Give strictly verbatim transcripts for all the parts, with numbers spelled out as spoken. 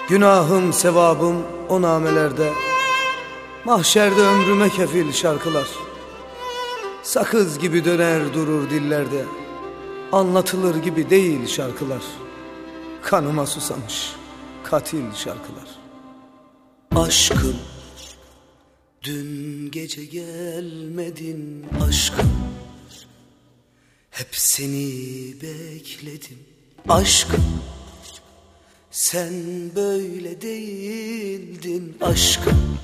Günahım sevabım o namelerde, mahşerde ömrüme kefil şarkılar. Sakız gibi döner durur dillerde, anlatılır gibi değil şarkılar. Kanıma susamış katil şarkılar. Aşkım, dün gece gelmedin aşkım, hep seni bekledim aşkım. Sen böyle değildin aşkım,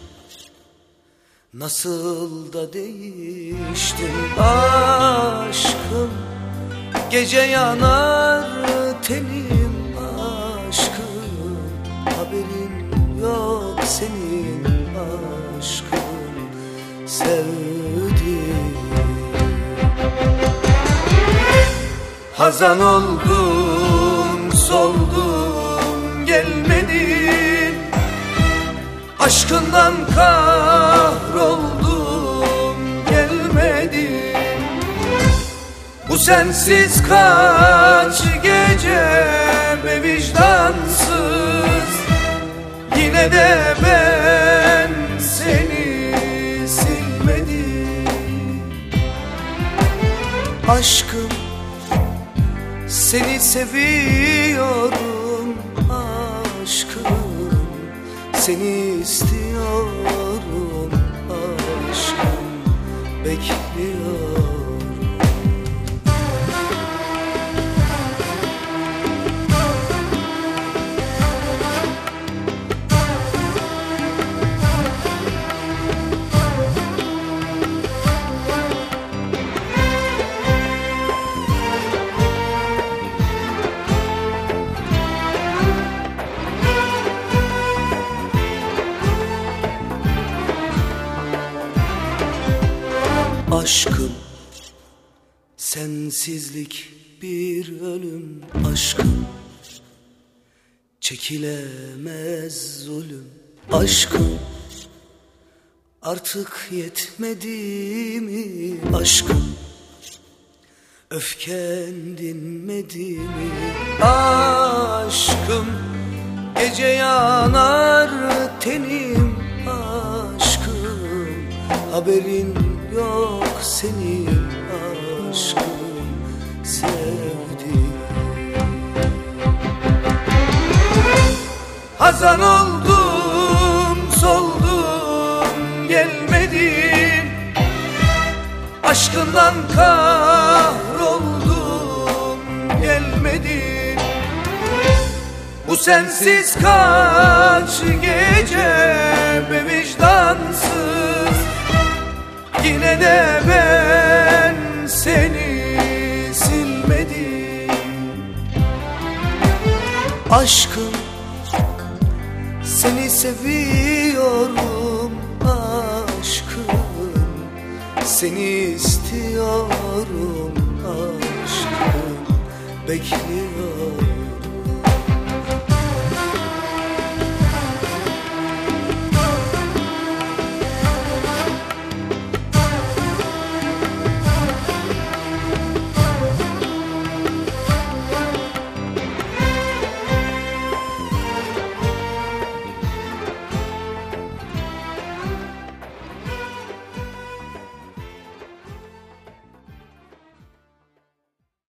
nasıl da değiştin aşkım. Gece yanar tenim aşkım, haberin yok senin aşkım. Sevdim, hazan oldum, soldum, gelmedin. Aşkından kahroldum, gelmedin. Bu sensiz kaç gece be vicdansız, yine de ben seni silmedim. Aşkım, seni seviyorum aşkım, seni istiyorum aşkım, bekliyorum. Aşkım, sensizlik bir ölüm aşkım, çekilemez zulüm aşkım. Artık yetmedi mi aşkım, öfken dinmedi mi aşkım. Gece yanar tenim aşkım, haberin yok senin aşkım. Sevdim, hazan oldum, soldum, gelmedin. Aşkından kahroldum, gelmedin. Bu sensiz kaç gece be vicdansız, yine de ben seni silmedim. Aşkım, seni seviyorum aşkım, seni istiyorum aşkım, bekliyorum.